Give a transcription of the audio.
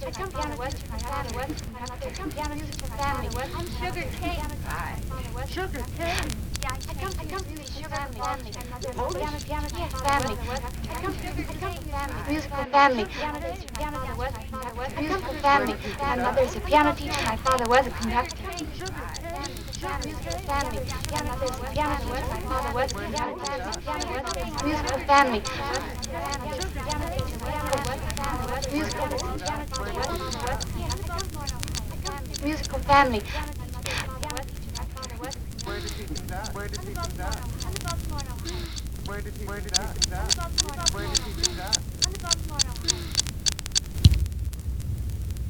piano teacher, my father was a conductor. I come piano music for my family. I'm Sugar Cane. Sugar cane. Yeah, I come to the Sugar family. Piano teacher, family. I come family. Musical family. Musical family. My mother's a piano teacher. My father was a conductor. Musical family. My mother's a piano teacher. My father was a conductor. Musical family. Musical family. Where did he do that? Where did he do that? Where did he do that? Where did he do that?